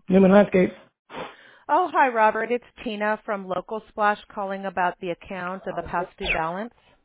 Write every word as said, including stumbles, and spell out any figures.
Newman Landscape. Oh, hi, Robert. It's Tina from Local Splash calling about the account of the past due balance.